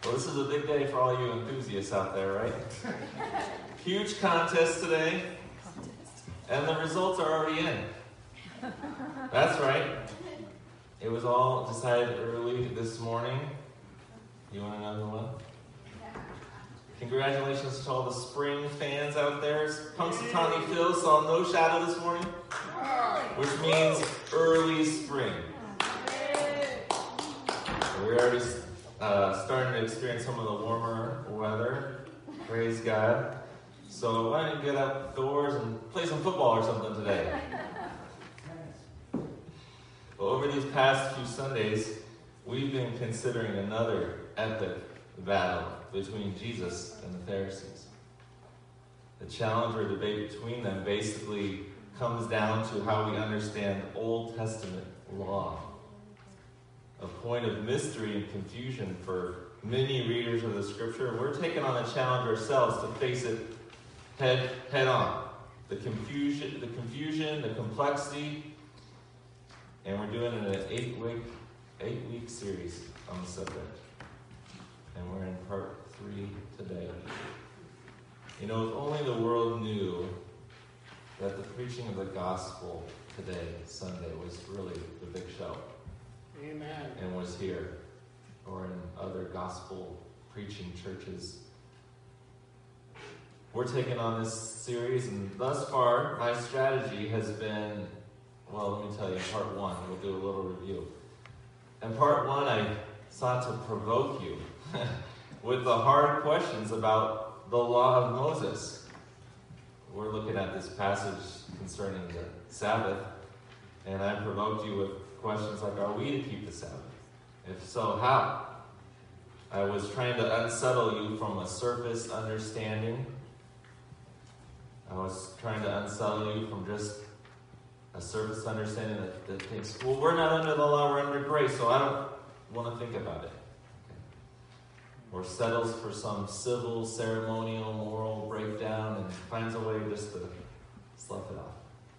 Well, this is a big day for all you enthusiasts out there, right? Huge contest today, and the results are already in. That's right. It was all decided early this morning. You want to know who won? Congratulations to all the spring fans out there. Punxsutawney Phil saw no shadow this morning, which means early spring. We're already starting to experience some of the warmer weather. Praise God. So why don't you get outdoors and play some football or something today? Well, over these past few Sundays, we've been considering another epic battle between Jesus and the Pharisees. The challenge or debate between them basically comes down to how we understand Old Testament law. A point of mystery and confusion for many readers of the Scripture. We're taking on a challenge ourselves to face it head on. The confusion, the complexity, and we're doing an 8-week series on the subject. And we're in part 3 today. You know, if only the world knew that the preaching of the gospel today, Sunday, was really the big show. Amen. And was here, or in other gospel preaching churches. We're taking on this series, and thus far, my strategy has been, well, let me tell you, part 1, we'll do a little review. In part 1, I sought to provoke you with the hard questions about the law of Moses. We're looking at this passage concerning the Sabbath, and I provoked you with questions like, are we to keep the Sabbath? If so, how? I was trying to unsettle you from a surface understanding. I was trying to unsettle you from just a surface understanding that thinks, well, we're not under the law, we're under grace, so I don't want to think about it. Or settles for some civil, ceremonial, moral breakdown and finds a way just to slough it off.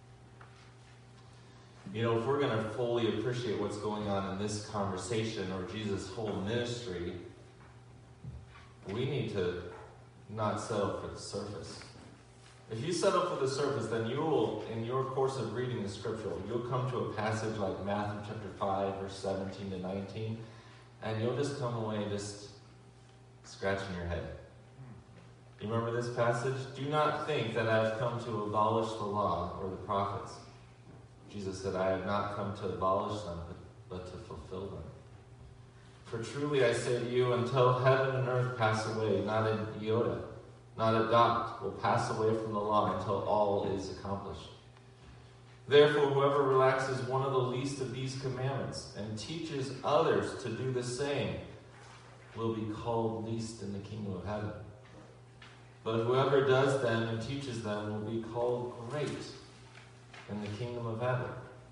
You know, if we're going to fully appreciate what's going on in this conversation or Jesus' whole ministry, we need to not settle for the surface. If you settle for the surface, then you will, in your course of reading the scripture, you'll come to a passage like Matthew chapter 5, verse 17 to 19, and you'll just come away just scratching your head. You remember this passage? Do not think that I have come to abolish the law or the prophets. Jesus said, I have not come to abolish them, but to fulfill them. For truly I say to you, until heaven and earth pass away, not an iota, not a dot will pass away from the law until all is accomplished. Therefore, whoever relaxes one of the least of these commandments and teaches others to do the same will be called least in the kingdom of heaven. But whoever does them and teaches them will be called great in the kingdom of heaven.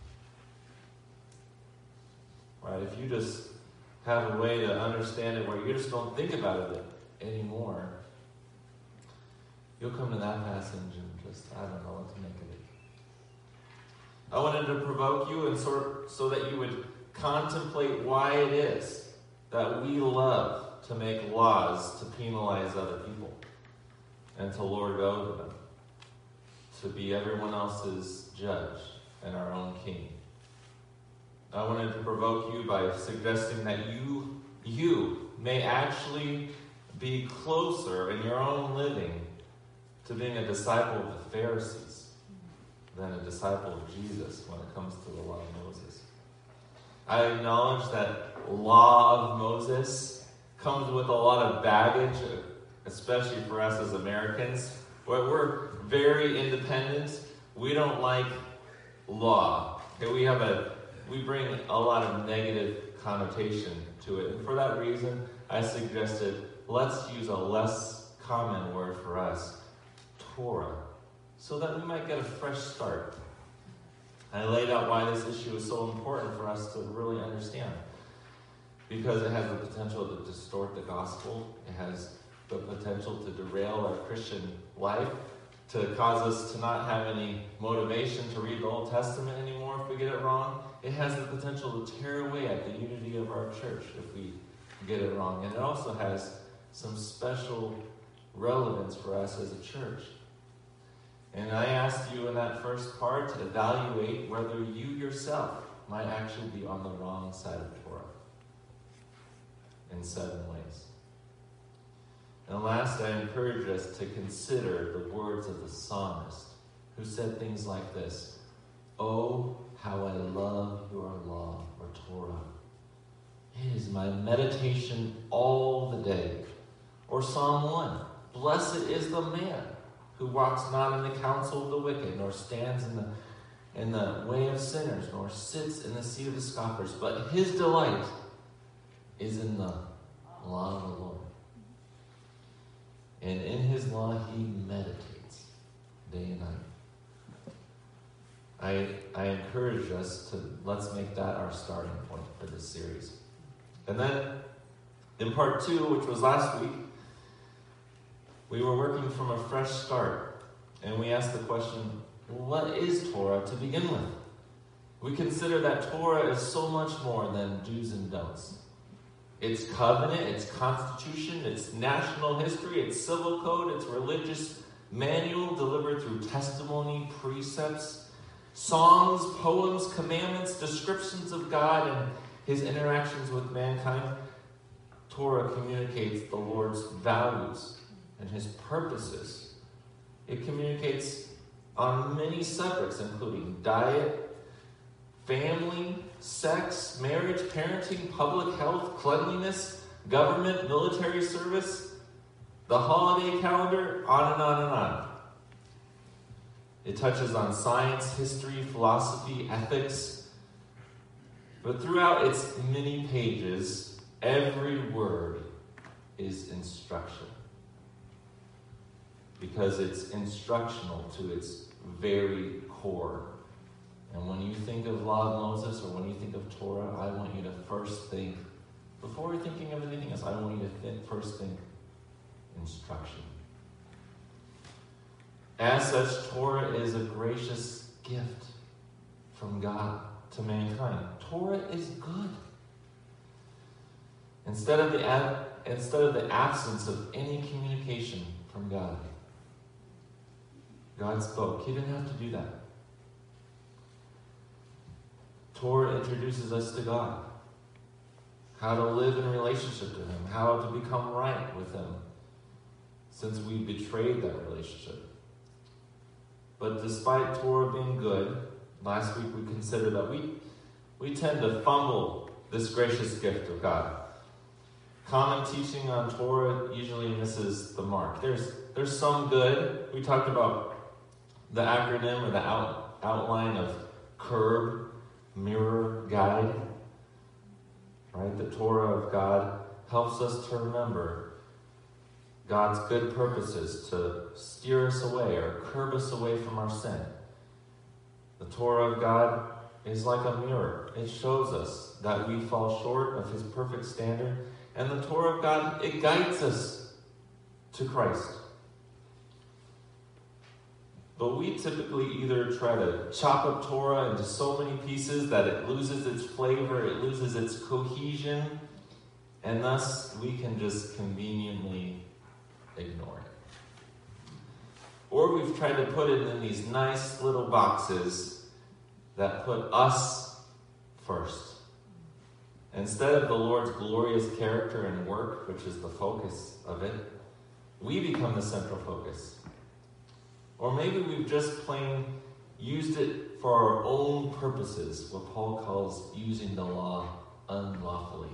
Right? If you just have a way to understand it where you just don't think about it anymore, you'll come to that passage and just, I don't know what to make of it. I wanted to provoke you and so that you would contemplate why it is that we love to make laws to penalize other people and to lord over them, to be everyone else's judge and our own king. I wanted to provoke you by suggesting that you may actually be closer in your own living to being a disciple of the Pharisees than a disciple of Jesus when it comes to the law of Moses. I acknowledge that law of Moses comes with a lot of baggage, especially for us as Americans. We're very independent. We don't like law. Okay, we bring a lot of negative connotation to it. And for that reason, I suggested let's use a less common word for us, Torah, so that we might get a fresh start. I laid out why this issue is so important for us to really understand. Because it has the potential to distort the gospel. It has the potential to derail our Christian life, to cause us to not have any motivation to read the Old Testament anymore if we get it wrong. It has the potential to tear away at the unity of our church if we get it wrong. And it also has some special relevance for us as a church. And I asked you in that first part to evaluate whether you yourself might actually be on the wrong side of Torah in 7 ways. And last, I encourage us to consider the words of the psalmist, who said things like this: "Oh, how I love your law," or Torah. "It is my meditation all the day." Or Psalm 1, "Blessed is the man who walks not in the counsel of the wicked, nor stands in the way of sinners, nor sits in the seat of the scoffers, but his delight is in the law of the Lord. And in his law he meditates day and night." I encourage us to, let's make that our starting point for this series. And then in part 2, which was last week, we were working from a fresh start. And we asked the question, what is Torah to begin with? We consider that Torah is so much more than do's and don'ts. It's covenant, it's constitution, it's national history, it's civil code, it's religious manual delivered through testimony, precepts, songs, poems, commandments, descriptions of God and his interactions with mankind. Torah communicates the Lord's values and his purposes. It communicates on many subjects, including diet, family, sex, marriage, parenting, public health, cleanliness, government, military service, the holiday calendar, on and on and on. It touches on science, history, philosophy, ethics. But throughout its many pages, every word is instruction. Because it's instructional to its very core. And when you think of law of Moses, or when you think of Torah, I want you to first think, before you're thinking of anything else, I want you to first think instruction. As such, Torah is a gracious gift from God to mankind. Torah is good. Instead of the absence of any communication from God, God spoke. He didn't have to do that. Torah introduces us to God, how to live in relationship to him, how to become right with him, since we betrayed that relationship. But despite Torah being good, last week we considered that we tend to fumble this gracious gift of God. Common teaching on Torah usually misses the mark. There's some good. We talked about the acronym or the outline of CURB, mirror, guide. Right? The Torah of God helps us to remember God's good purposes to steer us away or curb us away from our sin. The Torah of God is like a mirror. It shows us that we fall short of his perfect standard. And the Torah of God, it guides us to Christ. But we typically either try to chop up Torah into so many pieces that it loses its flavor, it loses its cohesion, and thus we can just conveniently ignore it. Or we've tried to put it in these nice little boxes that put us first. Instead of the Lord's glorious character and work, which is the focus of it, we become the central focus. Or maybe we've just plain used it for our own purposes, what Paul calls using the law unlawfully.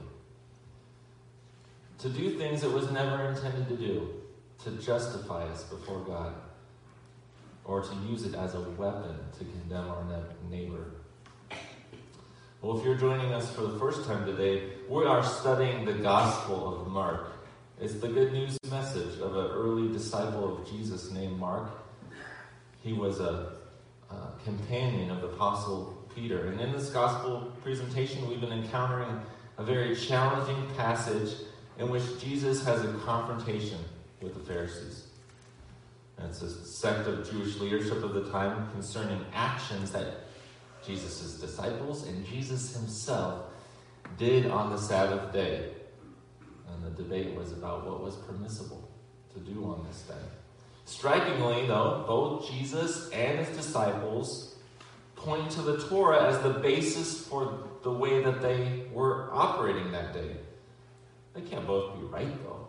To do things it was never intended to do, to justify us before God, or to use it as a weapon to condemn our neighbor. Well, if you're joining us for the first time today, we are studying the Gospel of Mark. It's the good news message of an early disciple of Jesus named Mark. He was a companion of the Apostle Peter. And in this Gospel presentation, we've been encountering a very challenging passage in which Jesus has a confrontation with the Pharisees. And it's a sect of Jewish leadership of the time concerning actions that Jesus' disciples and Jesus himself did on the Sabbath day. debate was about what was permissible to do on this day. Strikingly, though, both Jesus and his disciples point to the Torah as the basis for the way that they were operating that day. They can't both be right, though.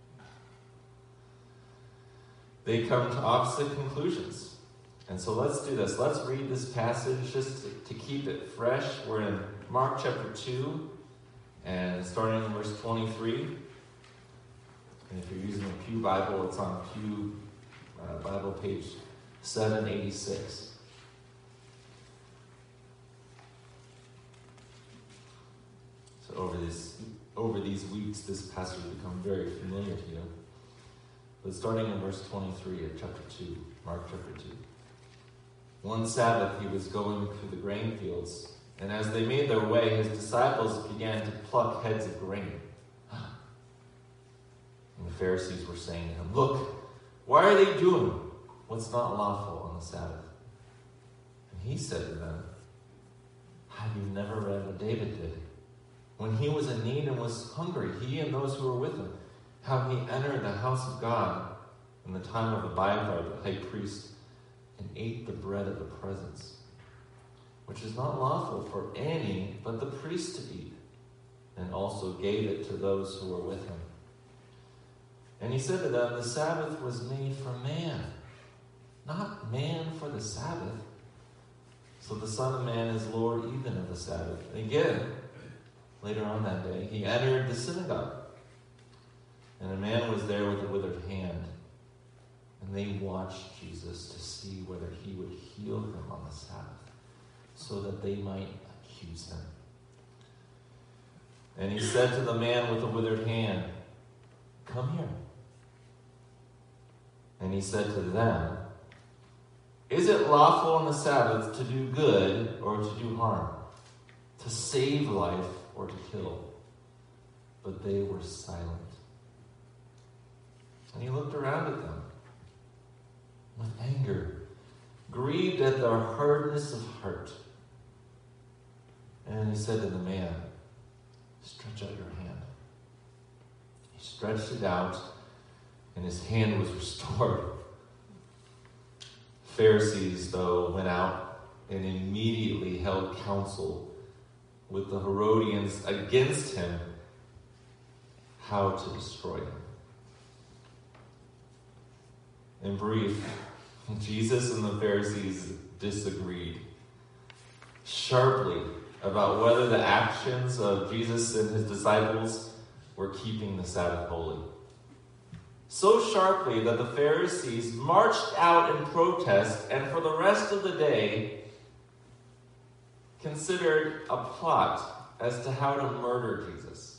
They come to opposite conclusions. And so let's do this. Let's read this passage just to keep it fresh. We're in Mark chapter 2, and starting in verse 23. And if you're using a Pew Bible, it's on Pew Bible page 786. So over these weeks, this passage will become very familiar to you. But starting in verse 23 of chapter 2, Mark chapter 2. One Sabbath he was going through the grain fields, and as they made their way, his disciples began to pluck heads of grain. And the Pharisees were saying to him, "Look, why are they doing what's not lawful on the Sabbath?" And he said to them, "Have you never read what David did? When he was in need and was hungry, he and those who were with him, how he entered the house of God in the time of Abiathar the high priest, and ate the bread of the presence, which is not lawful for any but the priest to eat, and also gave it to those who were with him. And he said to them, the Sabbath was made for man, not man for the Sabbath. So the Son of Man is Lord even of the Sabbath." And again, later on that day, he entered the synagogue, and a man was there with a withered hand. And they watched Jesus to see whether he would heal him on the Sabbath, so that they might accuse him. And he said to the man with the withered hand, "Come here." And he said to them, "Is it lawful on the Sabbath to do good or to do harm, to save life or to kill?" But they were silent. And he looked around at them with anger, grieved at their hardness of heart. And he said to the man, "Stretch out your hand." He stretched it out, and his hand was restored. Pharisees, though, went out and immediately held counsel with the Herodians against him, how to destroy him. In brief, Jesus and the Pharisees disagreed sharply about whether the actions of Jesus and his disciples were keeping the Sabbath holy. So sharply that the Pharisees marched out in protest, and for the rest of the day considered a plot as to how to murder Jesus.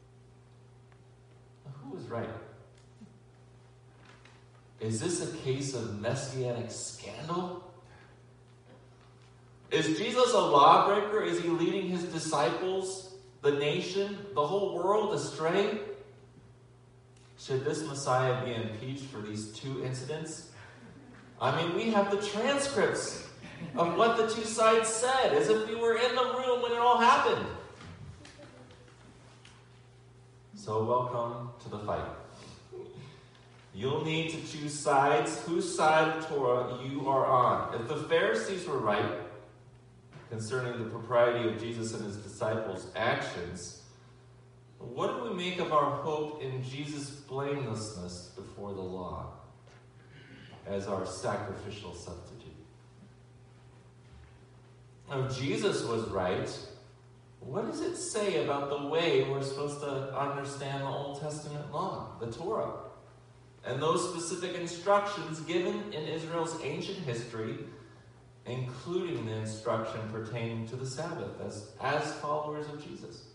Now, who was right? Is this a case of messianic scandal? Is Jesus a lawbreaker? Is he leading his disciples, the nation, the whole world astray? Should this Messiah be impeached for these two incidents? I mean, we have the transcripts of what the two sides said, as if we were in the room when it all happened. So welcome to the fight. You'll need to choose sides, whose side of Torah you are on. If the Pharisees were right concerning the propriety of Jesus and his disciples' actions, what do we make of our hope in Jesus' blamelessness before the law as our sacrificial substitute? If Jesus was right, what does it say about the way we're supposed to understand the Old Testament law, the Torah, and those specific instructions given in Israel's ancient history, including the instruction pertaining to the Sabbath as followers of Jesus?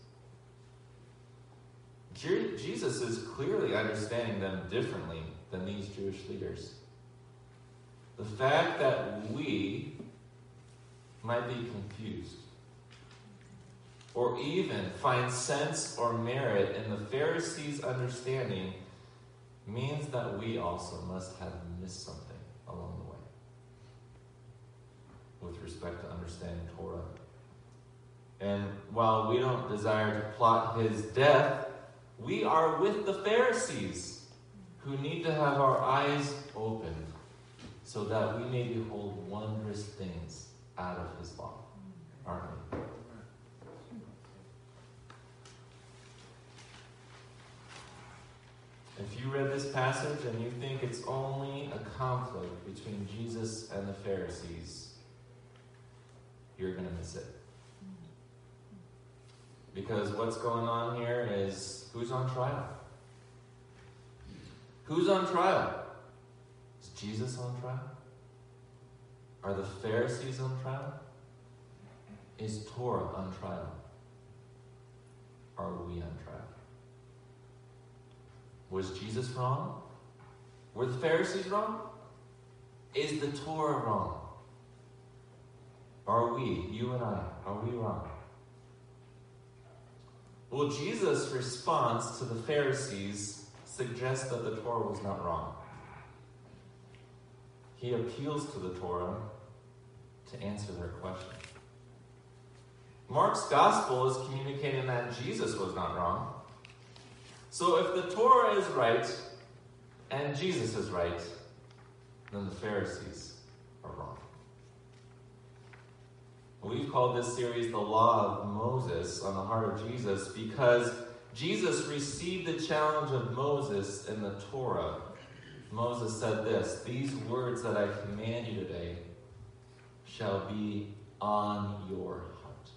Jesus is clearly understanding them differently than these Jewish leaders. The fact that we might be confused or even find sense or merit in the Pharisees' understanding means that we also must have missed something along the way with respect to understanding Torah. And while we don't desire to plot his death, We are with the Pharisees who need to have our eyes opened so that we may behold wondrous things out of his law, aren't we? If you read this passage and you think it's only a conflict between Jesus and the Pharisees, you're going to miss it. Because what's going on here is, who's on trial? Who's on trial? Is Jesus on trial? Are the Pharisees on trial? Is Torah on trial? Are we on trial? Was Jesus wrong? Were the Pharisees wrong? Is the Torah wrong? Are we, you and I, are we wrong? Well, Jesus' response to the Pharisees suggests that the Torah was not wrong. He appeals to the Torah to answer their question. Mark's gospel is communicating that Jesus was not wrong. So if the Torah is right and Jesus is right, then the Pharisees are wrong. We've called this series The Law of Moses on the Heart of Jesus because Jesus received the challenge of Moses in the Torah. Moses said this, "These words that I command you today shall be on your heart."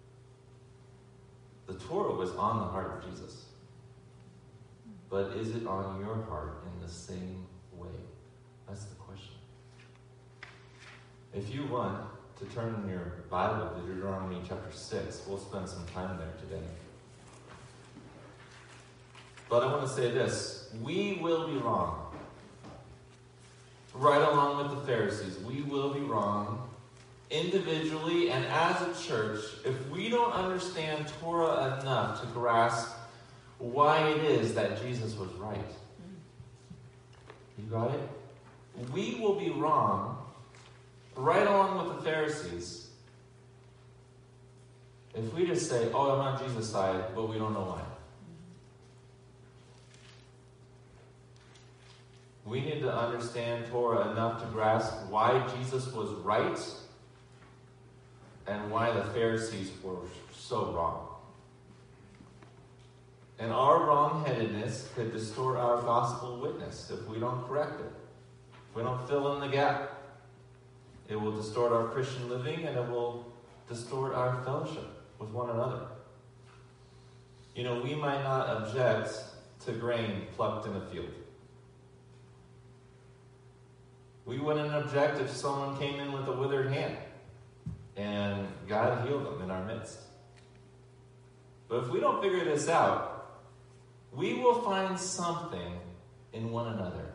The Torah was on the heart of Jesus. But is it on your heart in the same way? That's the question. If you want to turn in your Bible to Deuteronomy chapter 6, we'll spend some time there today. But I want to say this. We will be wrong. Right along with the Pharisees, we will be wrong individually and as a church if we don't understand Torah enough to grasp why it is that Jesus was right. You got it? We will be wrong right along with the Pharisees if we just say, "Oh, I'm on Jesus' side," but we don't know why. We need to understand Torah enough to grasp why Jesus was right and why the Pharisees were so wrong. And our wrongheadedness could distort our gospel witness if we don't correct it. If we don't fill in the gap, it will distort our Christian living and it will distort our fellowship with one another. You know, we might not object to grain plucked in a field. We wouldn't object if someone came in with a withered hand and God healed them in our midst. But if we don't figure this out, we will find something in one another,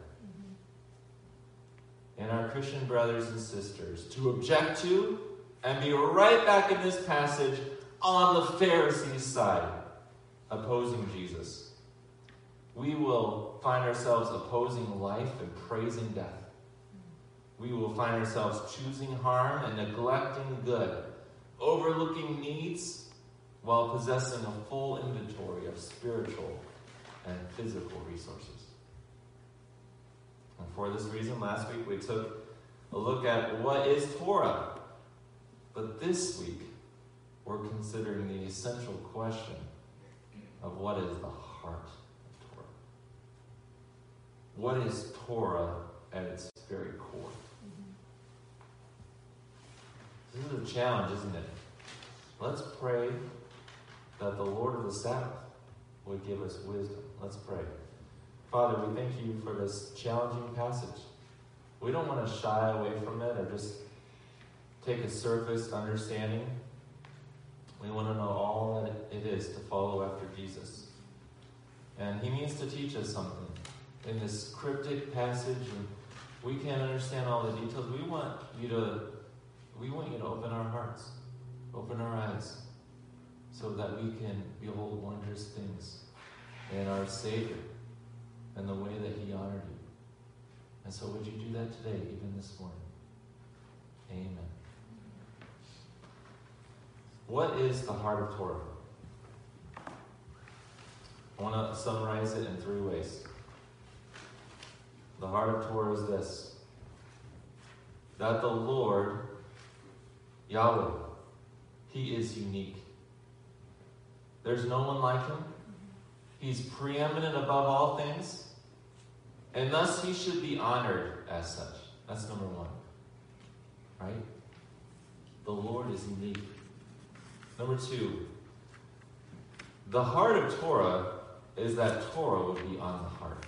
in our Christian brothers and sisters, to object to and be right back in this passage on the Pharisees' side, opposing Jesus. We will find ourselves opposing life and praising death. We will find ourselves choosing harm and neglecting good, overlooking needs while possessing a full inventory of spiritual and physical resources. And for this reason, last week we took a look at what is Torah. But this week, we're considering the essential question of what is the heart of Torah. What is Torah at its very core? This is a challenge, isn't it? Let's pray that the Lord of the Sabbath would give us wisdom. Let's pray. Father, we thank you for this challenging passage. We don't want to shy away from it or just take a surface understanding. We want to know all that it is to follow after Jesus. And he means to teach us something. In this cryptic passage, and we can't understand all the details. We want you to open our hearts, open our eyes, so that we can behold wondrous things in our Savior and the way that he honored you. And so would you do that today, even this morning? Amen. What is the heart of Torah? I want to summarize it in 3 ways. The heart of Torah is this: that the Lord, Yahweh, He is unique. There's no one like Him. He's preeminent above all things, and thus He should be honored as such. That's number 1. Right? The Lord is unique. Number 2, the heart of Torah is that Torah would be on the heart.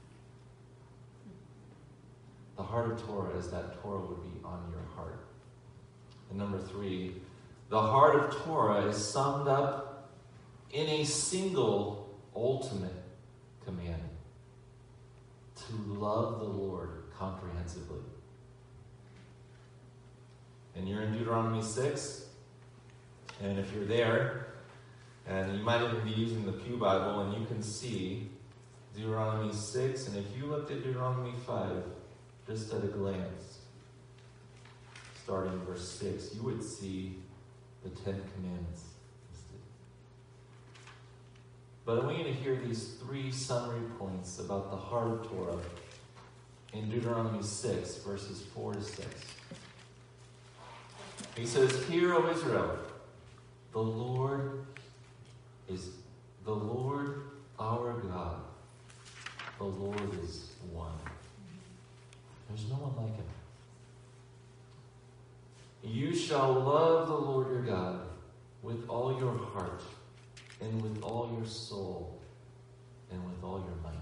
The heart of Torah is that Torah would be on your heart. And number 3, the heart of Torah is summed up in a single ultimate command: to love the Lord comprehensively. And you're in Deuteronomy 6, and if you're there, and you might even be using the Pew Bible, and you can see Deuteronomy 6, and if you looked at Deuteronomy 5, just at a glance, starting in verse 6, you would see the 10 Commandments listed. But I want you to hear these 3 summary points about the heart of Torah in Deuteronomy 6, verses 4 to 6. He says, "Hear, O Israel, the Lord is the Lord our God. The Lord is one. There's no one like Him. You shall love the Lord your God with all your heart, and with all your soul, and with all your might."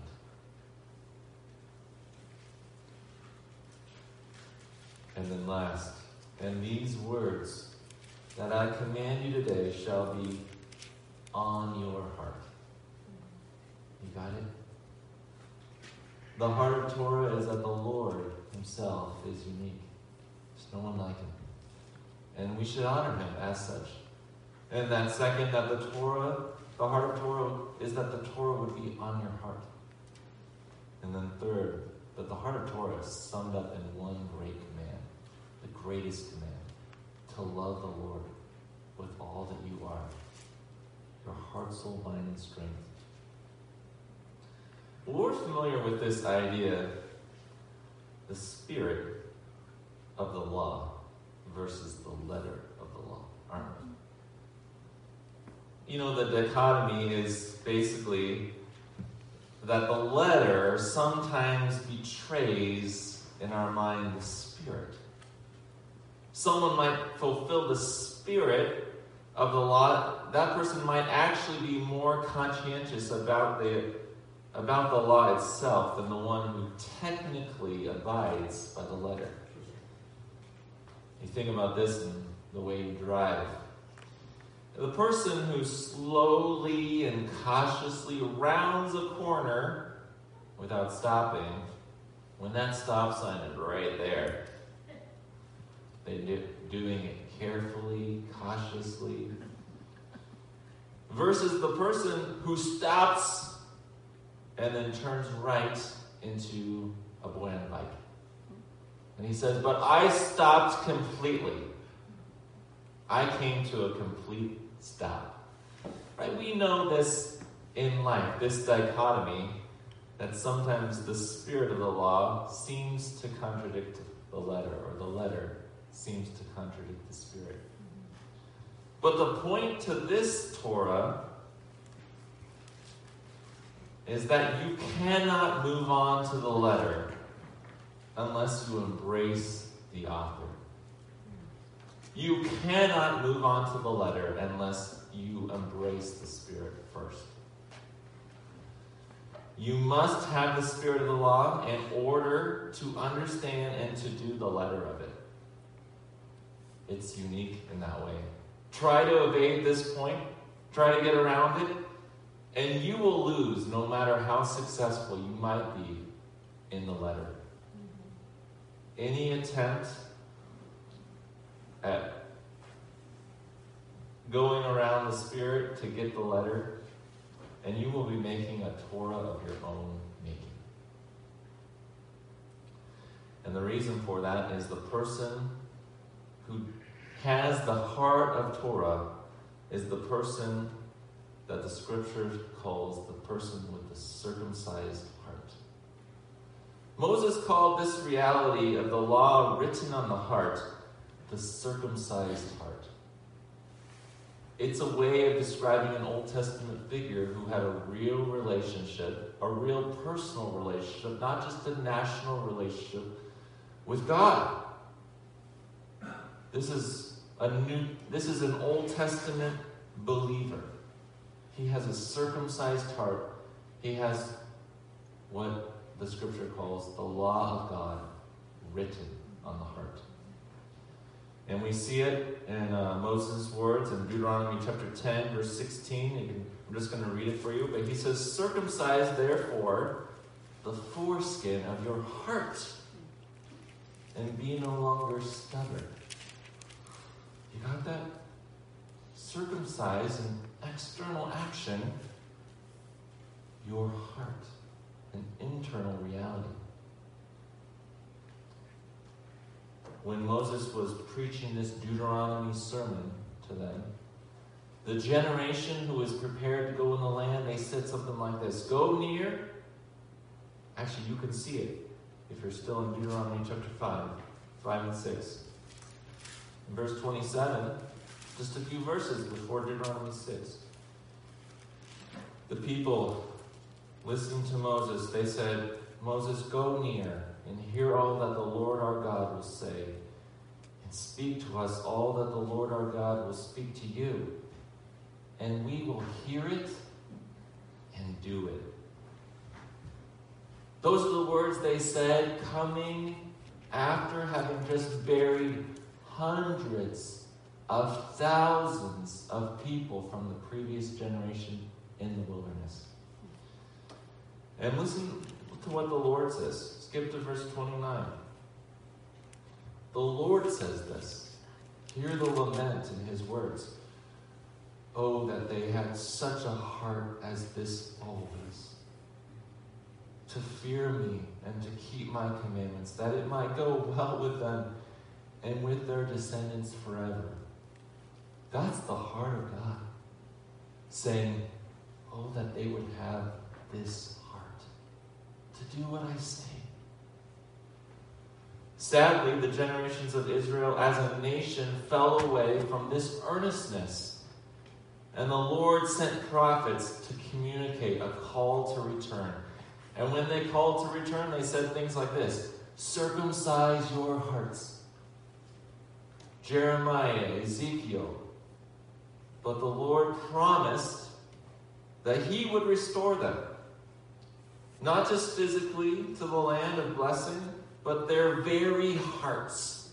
And then last, "And these words that I command you today shall be on your heart." You got it? The heart of Torah is that the Lord Himself is unique. There's no one like Him. And we should honor Him as such. And then second, that the heart of Torah is that the Torah would be on your heart. And then third, that the heart of Torah is summed up in one great command, the greatest command: to love the Lord with all that you are, your heart, soul, mind, and strength. Well, we're familiar with this idea, the spirit of the law versus the letter of the law, aren't we? You know, the dichotomy is basically that the letter sometimes betrays in our mind the spirit. Someone might fulfill the spirit of the law. That person might actually be more conscientious about the law itself than the one who technically abides by the letter. You think about this in the way you drive. The person who slowly and cautiously rounds a corner without stopping, when that stop sign is right there, they're doing it carefully, cautiously, versus the person who stops and then turns right into a Boyan bike. And he says, "But I stopped completely. I came to a complete stop." Right? We know this in life, this dichotomy, that sometimes the spirit of the law seems to contradict the letter, or the letter seems to contradict the spirit. But the point to this Torah is that you cannot move on to the letter unless you embrace the author. You cannot move on to the letter unless you embrace the Spirit first. You must have the spirit of the law in order to understand and to do the letter of it. It's unique in that way. Try to evade this point, try to get around it, and you will lose no matter how successful you might be in the letter. Any attempt at going around the Spirit to get the letter, and you will be making a Torah of your own making. And the reason for that is the person who has the heart of Torah is the person that the scripture calls the person with the circumcised heart. Moses called this reality of the law written on the heart the circumcised heart. It's a way of describing an Old Testament figure who had a real relationship, a real personal relationship, not just a national relationship with God. This is an Old Testament believer. He has a circumcised heart. He has what the scripture calls the law of God written on the heart. And we see it in Moses' words in Deuteronomy chapter 10, verse 16. I'm just going to read it for you. But he says, "Circumcise, therefore, the foreskin of your heart, and be no longer stubborn." You got that? Circumcise an external action, your heart, an internal reality. When Moses was preaching this Deuteronomy sermon to them, the generation who was prepared to go in the land, they said something like this: "Go near." Actually, you can see it if you're still in Deuteronomy chapter 5 and 6. In verse 27, just a few verses before Deuteronomy 6. The people listening to Moses, they said, "Moses, go near and hear all that the Lord our God will say, and speak to us all that the Lord our God will speak to you, and we will hear it and do it." Those are the words they said coming after having just buried hundreds of thousands of people from the previous generation in the wilderness. And listen to what the Lord says. Skip to verse 29. The Lord says this. Hear the lament in his words. "Oh, that they had such a heart as this always, to fear me and to keep my commandments, that it might go well with them and with their descendants forever." That's the heart of God, saying, oh, that they would have this heart, to do what I say. Sadly, the generations of Israel as a nation fell away from this earnestness, and the Lord sent prophets to communicate a call to return. And when they called to return, they said things like this: "Circumcise your hearts." Jeremiah, Ezekiel. But the Lord promised that he would restore them, not just physically to the land of blessing, but their very hearts.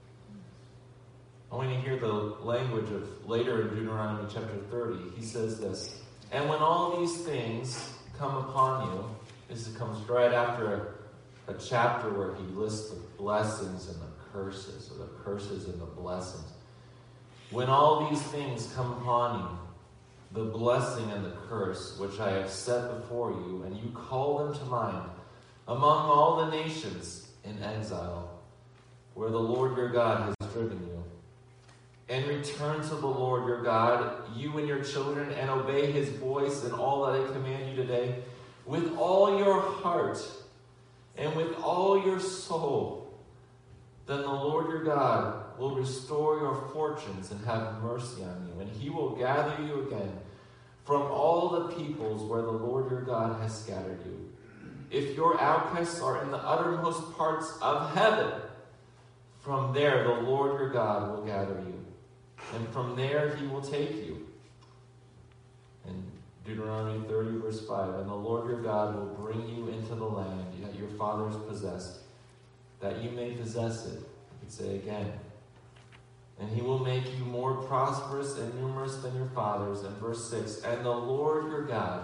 I want you to hear the language of later in Deuteronomy chapter 30. He says this: "And when all these things come upon you," this comes right after a chapter where he lists the blessings and the curses, or the curses and the blessings. "When all these things come upon you, the blessing and the curse which I have set before you, and you call them to mind among all the nations in exile, where the Lord your God has driven you, and return to the Lord your God, you and your children, and obey his voice in all that I command you today, with all your heart and with all your soul, then the Lord your God will restore your fortunes and have mercy on you, and he will gather you again from all the peoples where the Lord your God has scattered you. If your outcasts are in the uttermost parts of heaven, from there the Lord your God will gather you, and from there he will take you." And Deuteronomy 30, verse 5, "And the Lord your God will bring you into the land that your fathers possessed, that you may possess it." I could say again. "And he will make you more prosperous and numerous than your fathers." And verse 6, "And the Lord your God,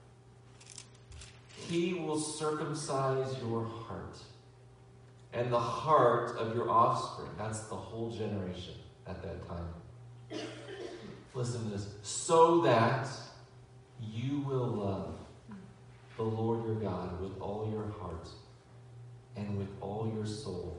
he will circumcise your heart and the heart of your offspring." That's the whole generation at that time. Listen to this. "So that you will love the Lord your God with all your heart and with all your soul,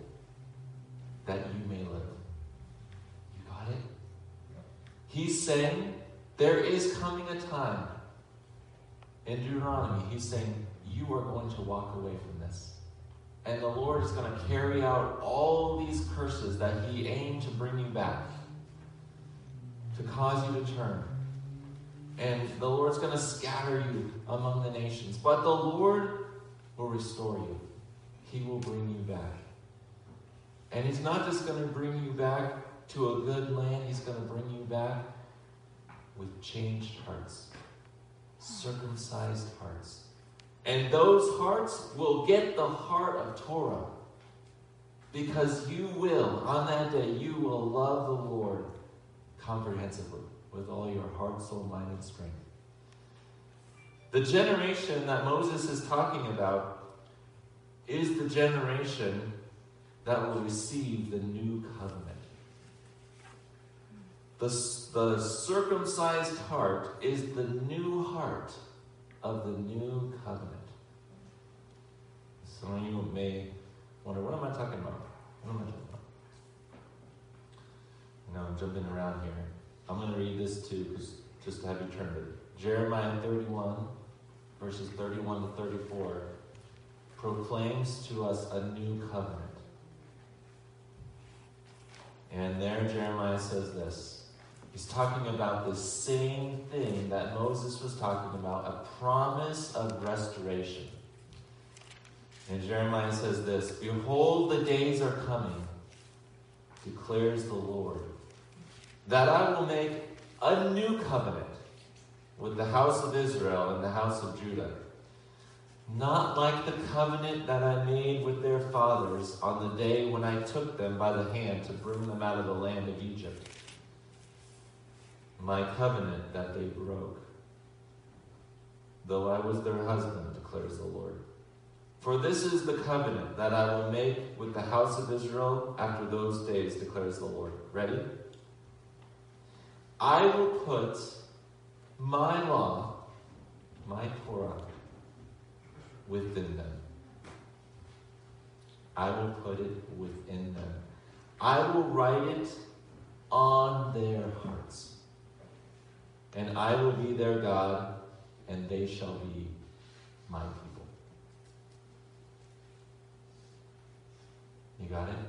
that you may live." You got it? He's saying There is coming a time, in Deuteronomy, he's saying, you are going to walk away from this. And the Lord is going to carry out all these curses that he aimed to bring you back, to cause you to turn. And the Lord's going to scatter you among the nations. But the Lord will restore you. He will bring you back. And he's not just going to bring you back to a good land. He's going to bring you back with changed hearts, circumcised hearts. And those hearts will get the heart of Torah. Because you will, on that day, you will love the Lord comprehensively with all your heart, soul, mind, and strength. The generation that Moses is talking about is the generation that will receive the new covenant. The circumcised heart is the new heart of the new covenant. Some of you may wonder, what am I talking about? What am I talking about? Now I'm jumping around here. I'm going to read this too, just to have you turn it. Jeremiah 31, verses 31 to 34, proclaims to us a new covenant. And there Jeremiah says this. He's talking about the same thing that Moses was talking about, a promise of restoration. And Jeremiah says this, behold, the days are coming, declares the Lord, that I will make a new covenant with the house of Israel and the house of Judah. Not like the covenant that I made with their fathers on the day when I took them by the hand to bring them out of the land of Egypt. My covenant that they broke, though I was their husband, declares the Lord. For this is the covenant that I will make with the house of Israel after those days, declares the Lord. Ready? I will put my law, my Torah, within them. I will put it within them. I will write it on their hearts. And I will be their God, and they shall be my people. You got it?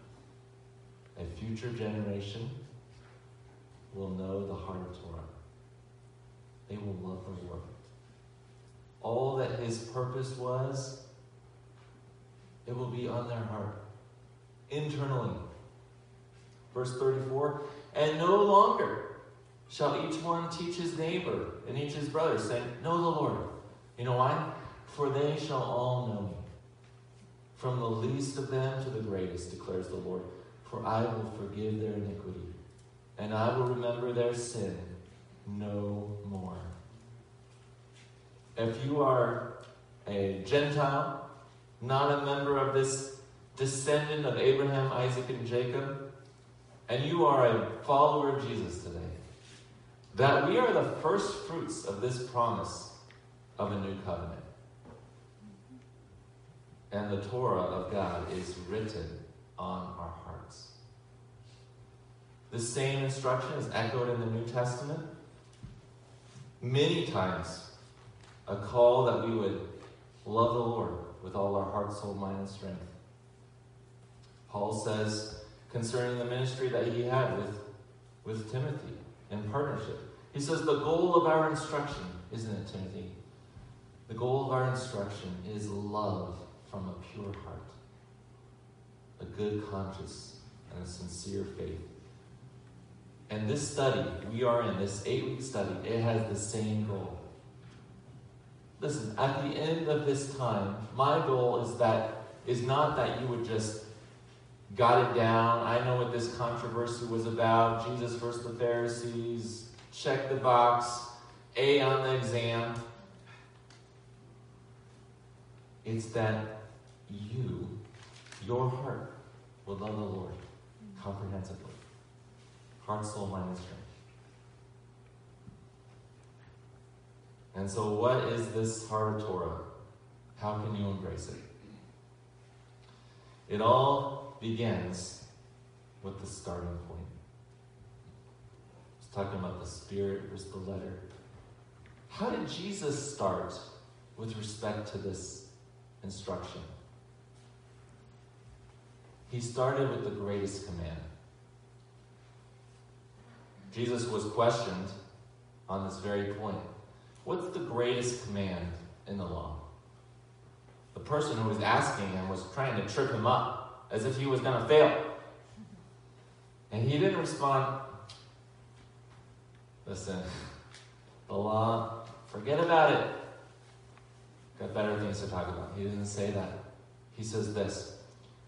A future generation will know the heart of Torah. They will love the Lord. All that his purpose was, it will be on their heart, internally. Verse 34, and no longer shall each one teach his neighbor and each his brother, saying, know the Lord. You know why? For they shall all know me. From the least of them to the greatest, declares the Lord. For I will forgive their iniquity, and I will remember their sin no more. If you are a Gentile, not a member of this descendant of Abraham, Isaac, and Jacob, and you are a follower of Jesus today, that we are the first fruits of this promise of a new covenant. And the Torah of God is written on our hearts. The same instruction is echoed in the New Testament. Many times, a call that we would love the Lord with all our heart, soul, mind, and strength. Paul says concerning the ministry that he had with Timothy in partnership. He says the goal of our instruction, isn't it, Timothy? The goal of our instruction is love from a pure heart, a good conscience, and a sincere faith. And this study we are in, this 8-week study, it has the same goal. Listen, at the end of this time, my goal is not that you would just got it down. I know what this controversy was about. Jesus versus the Pharisees. Check the box. A on the exam. It's that your heart will love the Lord comprehensively. Heart, soul, mind, and strength. And so what is this heart of Torah? How can you embrace it? It all begins with the starting point. I was talking about the spirit versus the letter. How did Jesus start with respect to this instruction? He started with the greatest command. Jesus was questioned on this very point. What's the greatest command in the law? The person who was asking him was trying to trip him up as if he was going to fail. And he didn't respond, listen, the law, forget about it. Got better things to talk about. He didn't say that. He says this,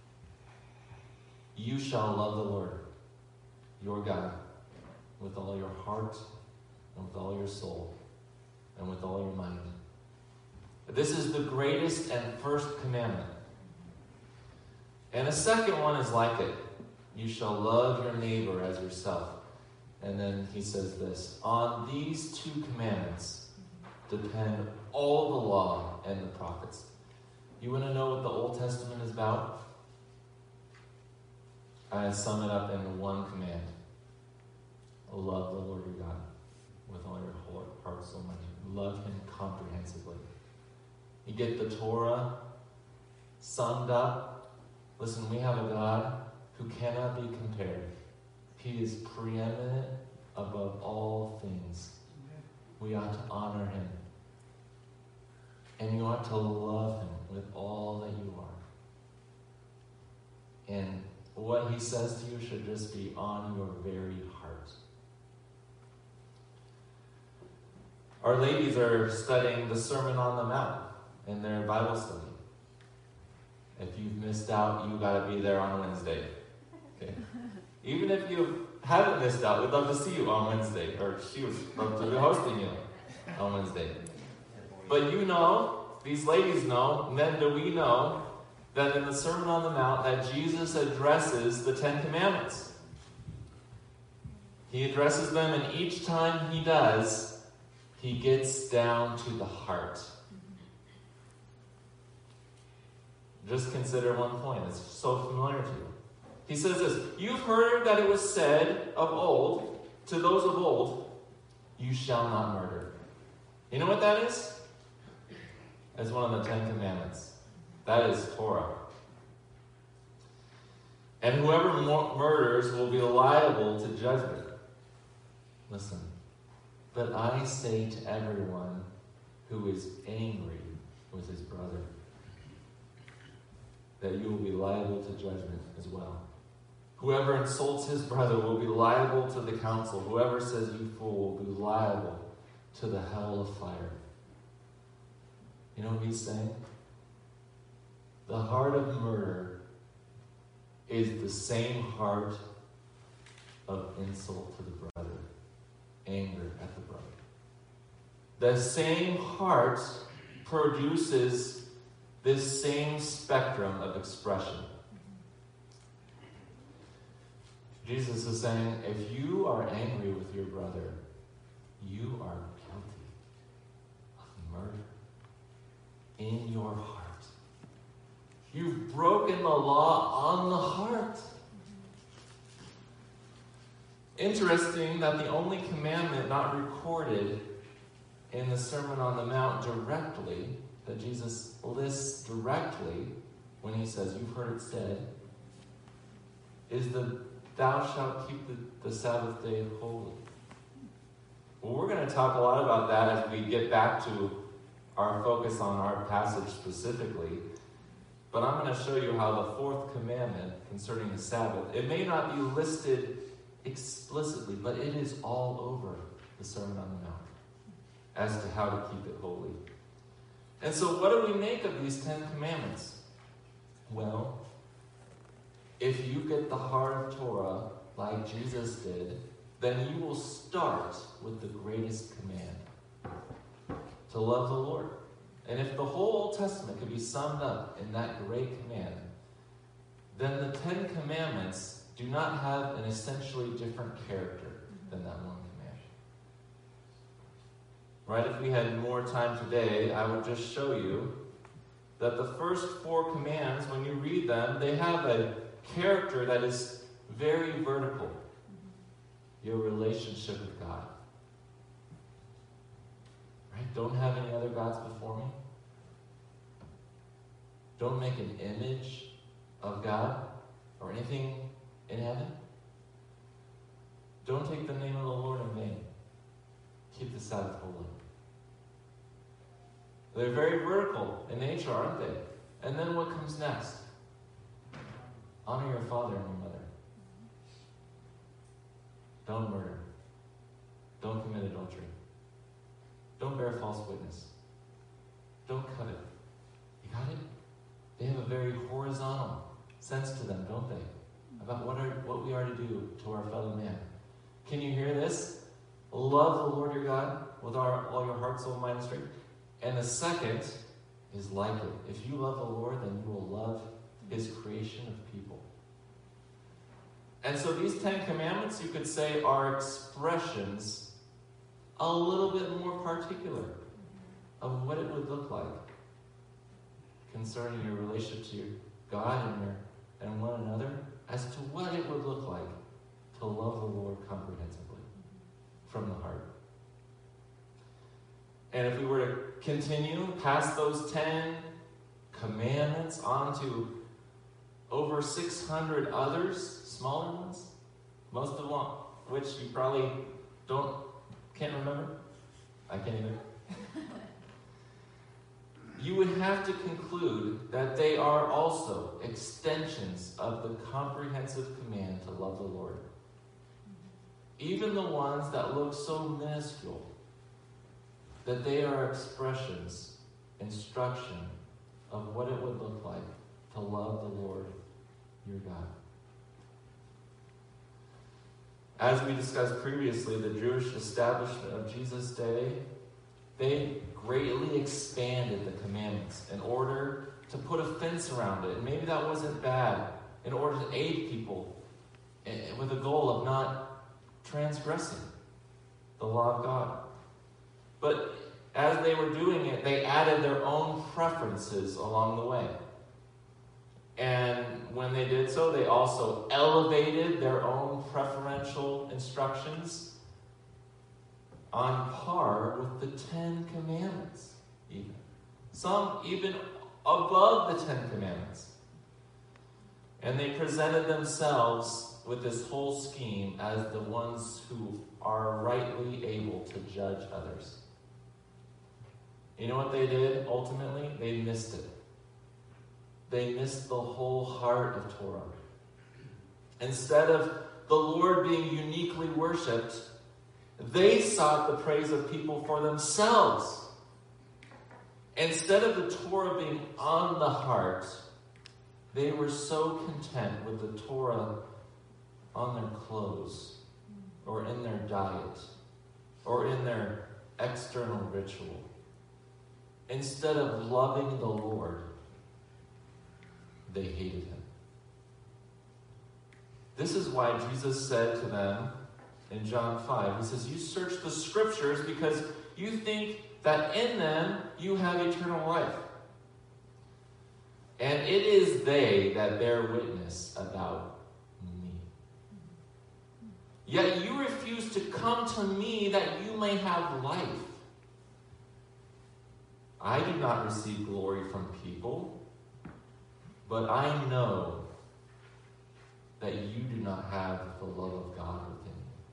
you shall love the Lord, your God, with all your heart and with all your soul and with all your mind. This is the greatest and first commandment. And a second one is like it. You shall love your neighbor as yourself. And then he says this, on these two commandments depend all the law and the prophets. You want to know what the Old Testament is about? I sum it up in one command. Love the Lord your God with all your whole heart, soul, mind. Love him comprehensively. You get the Torah summed up. Listen, we have a God who cannot be compared. He is preeminent above all things. We ought to honor him. And you ought to love him with all that you are. And what he says to you should just be on your very heart. Our ladies are studying the Sermon on the Mount in their Bible study. If you've missed out, you got to be there on Wednesday. Okay? Even if you haven't missed out, we'd love to see you on Wednesday. Or she would love to be hosting you on Wednesday. But you know, these ladies know, men do we know, that in the Sermon on the Mount that Jesus addresses the Ten Commandments. He addresses them, and each time he does, he gets down to the heart. Just consider one point. It's so familiar to you. He says this, you've heard that it was said of old, to those of old, you shall not murder. You know what that is? That's one of the Ten Commandments. That is Torah. And whoever murders will be liable to judgment. Listen. But I say to everyone who is angry with his brother, that you will be liable to judgment as well. Whoever insults his brother will be liable to the council. Whoever says you fool will be liable to the hell of fire. You know what he's saying? The heart of murder is the same heart of insult to the brother, anger at the brother. The same heart produces this same spectrum of expression. Jesus is saying, if you are angry with your brother, you are guilty of murder in your heart. You've broken the law on the heart. Interesting that the only commandment not recorded in the Sermon on the Mount directly, that Jesus lists directly when he says, you've heard it said, is the thou shalt keep the Sabbath day holy. Well, we're going to talk a lot about that as we get back to our focus on our passage specifically. But I'm going to show you how the fourth commandment concerning the Sabbath, it may not be listed explicitly, but it is all over the Sermon on the Mount as to how to keep it holy. And so what do we make of these 10 commandments? Well, if you get the heart of Torah like Jesus did, then you will start with the greatest command, to love the Lord. And if the whole Old Testament could be summed up in that great command, then the 10 commandments do not have an essentially different character than that one command. Right? If we had more time today, I would just show you that the first 4 commands, when you read them, they have a character that is very vertical. your relationship with God. Right? Don't have any other gods before me. Don't make an image of God or anything in heaven. Don't take the name of the Lord in vain. Keep the Sabbath holy. They're very vertical in nature, aren't they? And then what comes next? Honor your father and your mother. Don't murder. Don't commit adultery. Don't bear false witness. Don't covet. You got it? They have a very horizontal sense to them, don't they? About what we are to do to our fellow man. Can you hear this? Love the Lord your God with all your heart, soul, mind, and strength. And the second is like it. If you love the Lord, then you will love his creation of people. And so these 10 commandments, you could say, are expressions a little bit more particular of what it would look like concerning your relationship to God and one another, as to what it would look like to love the Lord comprehensively from the heart. And if we were to continue past those 10 commandments on to over 600 others, smaller ones, most of them, which you probably can't remember. I can't either. You would have to conclude that they are also extensions of the comprehensive command to love the Lord. Even the ones that look so minuscule, that they are expressions, instruction of what it would look like to love the Lord your God. As we discussed previously, the Jewish establishment of Jesus' day, they greatly expanded the commandments in order to put a fence around it. And maybe that wasn't bad, in order to aid people with the goal of not transgressing the law of God. But as they were doing it, they added their own preferences along the way. And when they did so, they also elevated their own preferential instructions on par with the 10 commandments, even. Some even above the 10 commandments. And they presented themselves with this whole scheme as the ones who are rightly able to judge others. You know what they did ultimately? They missed it. They missed the whole heart of Torah. Instead of the Lord being uniquely worshipped, they sought the praise of people for themselves. Instead of the Torah being on the heart, they were so content with the Torah on their clothes, or in their diet, or in their external ritual. Instead of loving the Lord, they hated him. This is why Jesus said to them in John 5, he says, you search the scriptures because you think that in them you have eternal life. And it is they that bear witness about me. Yet you refuse to come to me that you may have life. I do not receive glory from people, but I know that you do not have the love of God within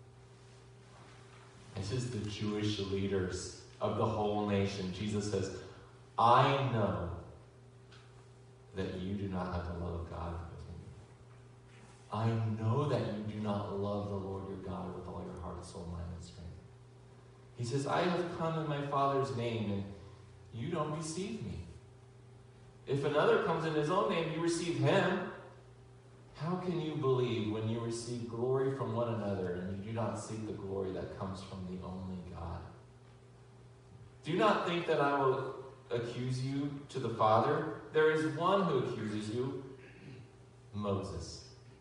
you. This is the Jewish leaders of the whole nation. Jesus says, I know that you do not have the love of God within you. I know that you do not love the Lord your God with all your heart, soul, mind, and strength. He says, I have come in my Father's name, and you don't receive me. If another comes in his own name, you receive him. How can you believe when you receive glory from one another and you do not seek the glory that comes from the only God? Do not think that I will accuse you to the Father. There is one who accuses you, Moses,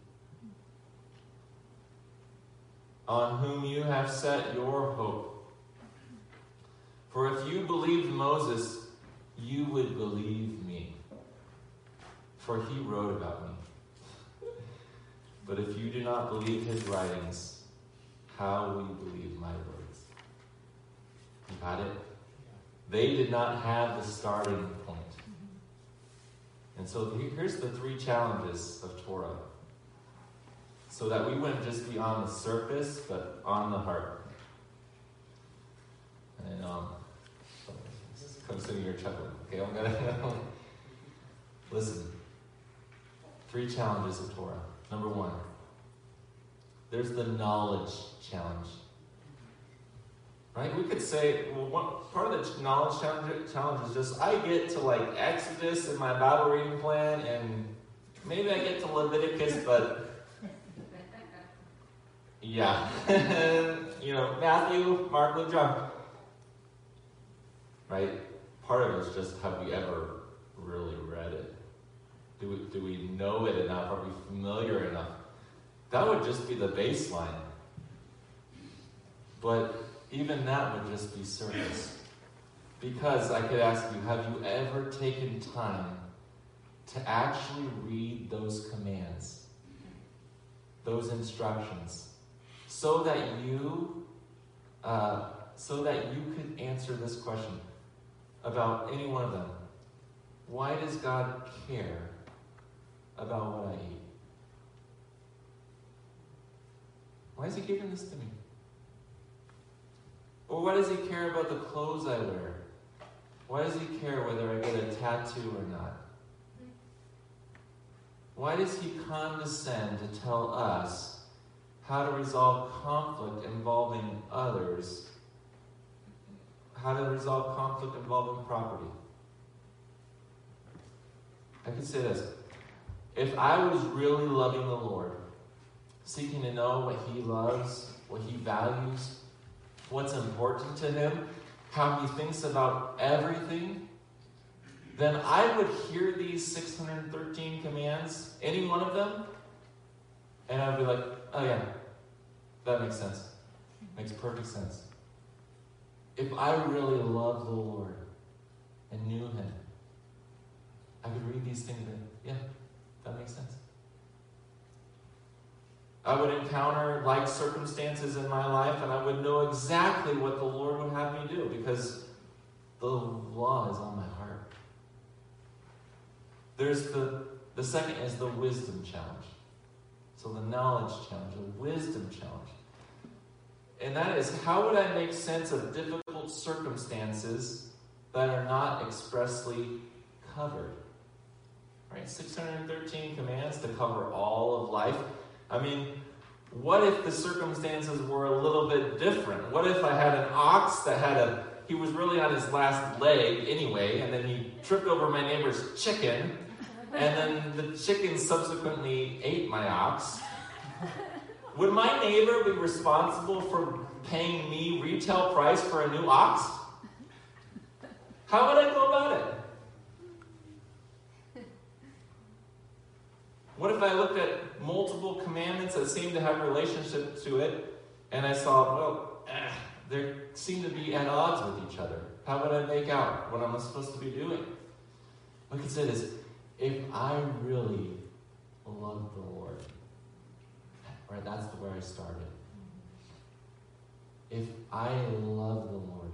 on whom you have set your hope. For if you believed Moses, you would believe me, for he wrote about me. But if you do not believe his writings, how will you believe my words? You got it? They did not have the starting point. And so here's the 3 challenges of Torah. So that we wouldn't just be on the surface, but on the heart. And come sitting here chuckling. Okay, I'm gonna listen. 3 challenges of Torah. Number 1. There's the knowledge challenge. Right? We could say, well, part of the knowledge challenge is just, I get to like Exodus in my Bible reading plan, and maybe I get to Leviticus, but yeah. Matthew, Mark, Luke, John. Right? Part of it is just, have we ever really read it? Do we know it enough? Are we familiar enough? That would just be the baseline. But even that would just be surface. Because I could ask you, have you ever taken time to actually read those commands, those instructions, so that you could answer this question about any one of them? Why does God care about what I eat? Why is he giving this to me? Or why does he care about the clothes I wear? Why does he care whether I get a tattoo or not? Why does he condescend to tell us how to resolve conflict involving others? How to resolve conflict involving property? I could say this. If I was really loving the Lord, seeking to know what he loves, what he values, what's important to him, how he thinks about everything, then I would hear these 613 commands, any one of them, and I'd be like, oh yeah, that makes sense. Makes perfect sense. If I really loved the Lord and knew him, I could read these things and yeah, that makes sense. I would encounter like circumstances in my life, and I would know exactly what the Lord would have me do, because the law is on my heart. There's the second is the wisdom challenge. So the knowledge challenge, the wisdom challenge. And that is, how would I make sense of difficult circumstances that are not expressly covered? Right? 613 commands to cover all of life. I mean, what if the circumstances were a little bit different? What if I had an ox that he was really on his last leg anyway, and then he tripped over my neighbor's chicken, and then the chicken subsequently ate my ox? Would my neighbor be responsible for paying me retail price for a new ox? How would I go about it? What if I looked at multiple commandments that seemed to have a relationship to it, and I saw, they seem to be at odds with each other? How would I make out what I'm supposed to be doing? I could say this: if I really love the Lord, right? That's where I started. If I love the Lord,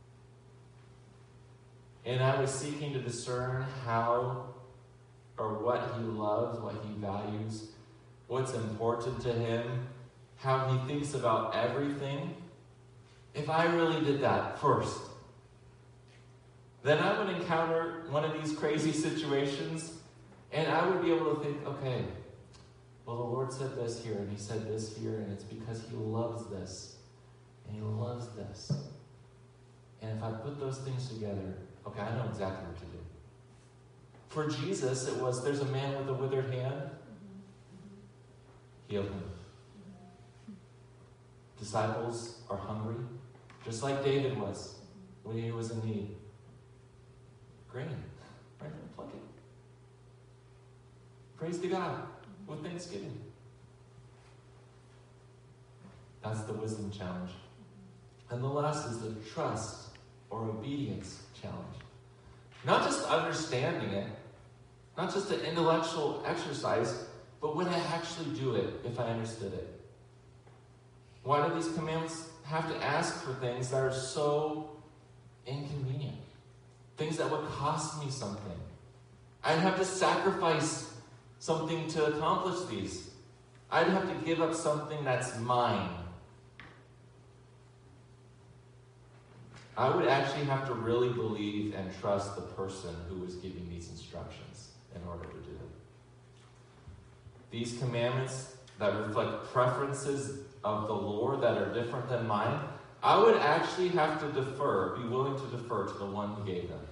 and I was seeking to discern how or what he loves, what he values, what's important to him, how he thinks about everything, if I really did that first, then I would encounter one of these crazy situations, and I would be able to think, okay, well, the Lord said this here, and he said this here, and it's because he loves this, and he loves this. And if I put those things together, okay, I know exactly what to do. For Jesus, it was, there's a man with a withered hand. Heal him. Disciples are hungry, just like David was when he was in need. Grain, right? Pluck it. Praise to God with thanksgiving. That's the wisdom challenge. And the last is the trust or obedience challenge. Not just understanding it, not just an intellectual exercise, but would I actually do it if I understood it? Why do these commandments have to ask for things that are so inconvenient? Things that would cost me something. I'd have to sacrifice something to accomplish these. I'd have to give up something that's mine. I would actually have to really believe and trust the person who was giving these instructions in order to do them. These commandments that reflect preferences of the Lord that are different than mine, I would actually have to be willing to defer to the one who gave them.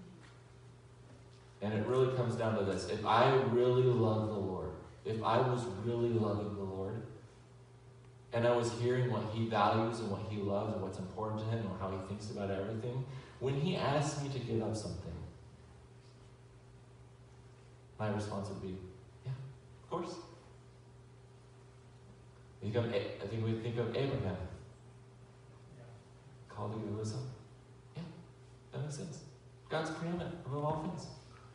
And it really comes down to this. If I really love the Lord, if I was really loving the Lord, and I was hearing what he values and what he loves and what's important to him and how he thinks about everything, when he asks me to give up something, my response would be, yeah, of course. I think we think of Abraham. Called to give his son. Yeah, that makes sense. God's preeminent above all things.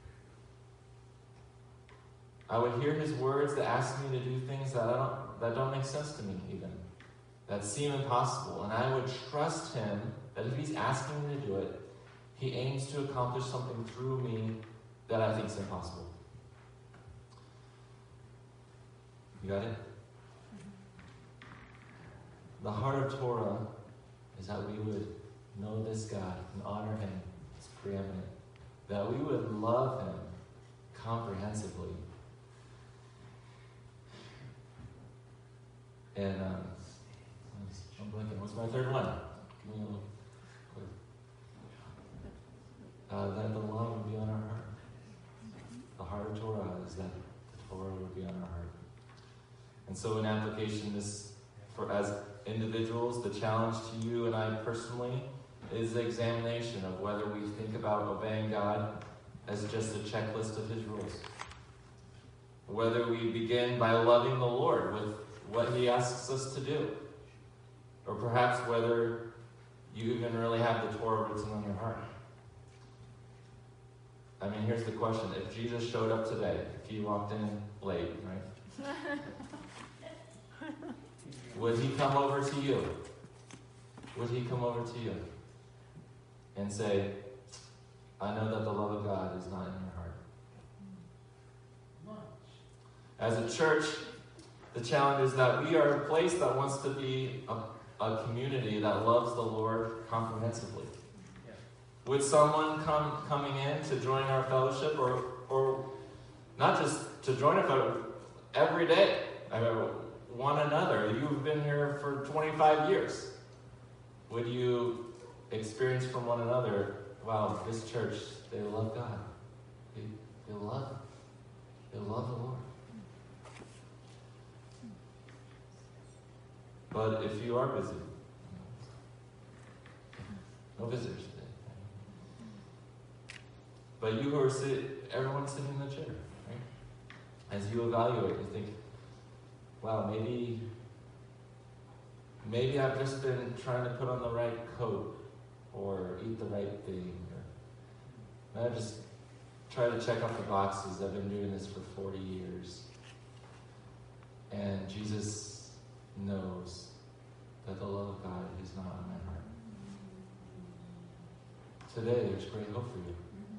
I would hear his words that ask me to do things that don't make sense to me even, that seem impossible. And I would trust him that if he's asking me to do it, he aims to accomplish something through me that I think is impossible. You got it? The heart of Torah is that we would know this God and honor him as preeminent, that we would love him comprehensively. And I'm blinking. What's my third one? Give me a little quick. That the law would be on our heart. The heart of Torah is that the Torah would be on our heart. And so in application, as individuals, the challenge to you and I personally is the examination of whether we think about obeying God as just a checklist of his rules. Whether we begin by loving the Lord with what he asks us to do. Or perhaps whether you even really have the Torah written on your heart. I mean, here's the question. If Jesus showed up today, if he walked in late, right? Would he come over to you? Would he come over to you and say, I know that the love of God is not in your heart? As a church, the challenge is that we are a place that wants to be a community that loves the Lord comprehensively. Yeah. Would someone coming in to join our fellowship, or not just to join our fellowship, every day, one another? You've been here for 25 years. Would you experience from one another, wow, this church, they love God. They love the Lord. But if you are busy, no visitors today. But you who are everyone's sitting in the chair, right? As you evaluate, you think, wow, maybe I've just been trying to put on the right coat or eat the right thing. Or I've just tried to check off the boxes. I've been doing this for 40 years. And Jesus knows that the love of God is not in my heart. Today, there's great hope for you.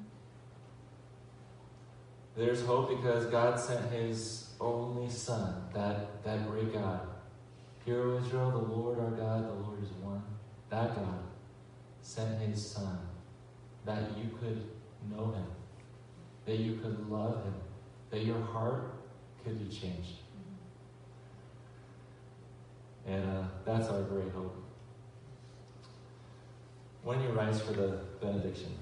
There's hope because God sent his only Son, that great God. Hear, O Israel, the Lord our God, the Lord is one. That God sent his Son that you could know him, that you could love him, that your heart could be changed. And that's our great hope. When you rise for the benediction.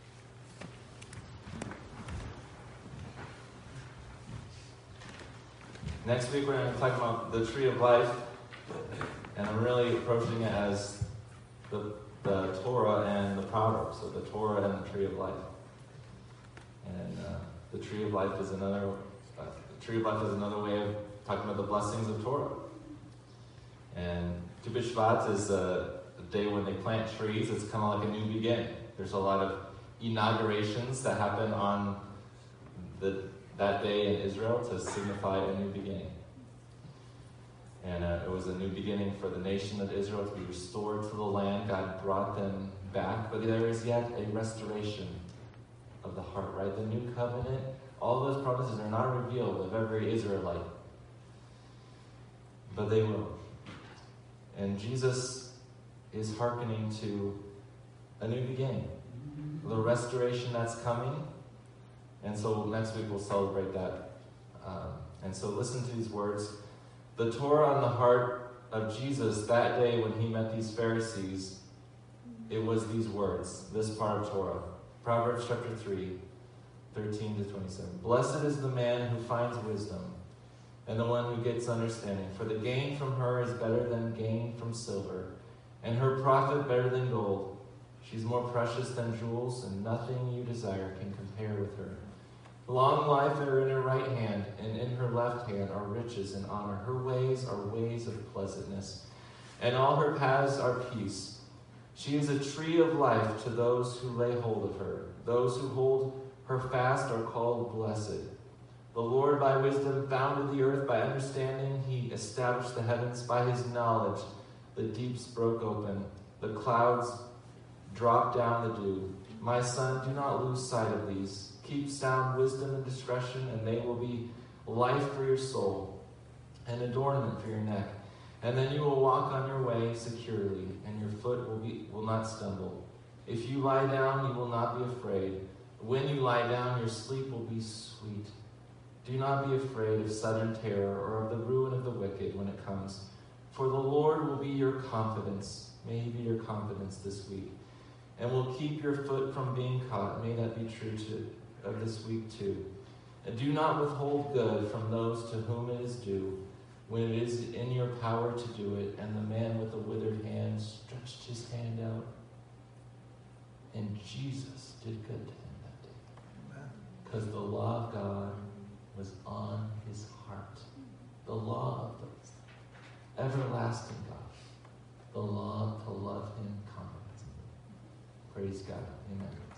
Next week we're going to talk about the tree of life. And I'm really approaching it as the Torah and the Proverbs. So the Torah and the tree of life. And the tree of life is another way of talking about the blessings of Torah. And Tu B'Shvat is a day when they plant trees. It's kind of like a new beginning. There's a lot of inaugurations that happen on that day in Israel to signify a new beginning. And it was a new beginning for the nation of Israel to be restored to the land. God brought them back, but there is yet a restoration of the heart, right? The new covenant, all those promises are not revealed of every Israelite, but they will. And Jesus is hearkening to a new beginning, the restoration that's coming. And so next week we'll celebrate that. And so listen to these words. The Torah on the heart of Jesus that day when he met these Pharisees, it was these words, this part of Torah. Proverbs chapter 3, 13 to 27. Blessed is the man who finds wisdom, and the one who gets understanding. For the gain from her is better than gain from silver, and her profit better than gold. She's more precious than jewels, and nothing you desire can compare with her. Long life are in her right hand, and in her left hand are riches and honor. Her ways are ways of pleasantness, and all her paths are peace. She is a tree of life to those who lay hold of her. Those who hold her fast are called blessed. The Lord by wisdom founded the earth. By understanding he established the heavens. By his knowledge the deeps broke open. The clouds dropped down the dew. My son, do not lose sight of these. Keep sound wisdom and discretion, and they will be life for your soul and adornment for your neck. And then you will walk on your way securely, and your foot will not stumble. If you lie down, you will not be afraid. When you lie down, your sleep will be sweet. Do not be afraid of sudden terror or of the ruin of the wicked when it comes. For the Lord will be your confidence. May he be your confidence this week. And will keep your foot from being caught. May that be true of this week too. And do not withhold good from those to whom it is due, when it is in your power to do it. And the man with the withered hand stretched his hand out, and Jesus did good to him that day. Because the law of God was on his heart. The law of the everlasting God. The law to love him confidently. Praise God. Amen.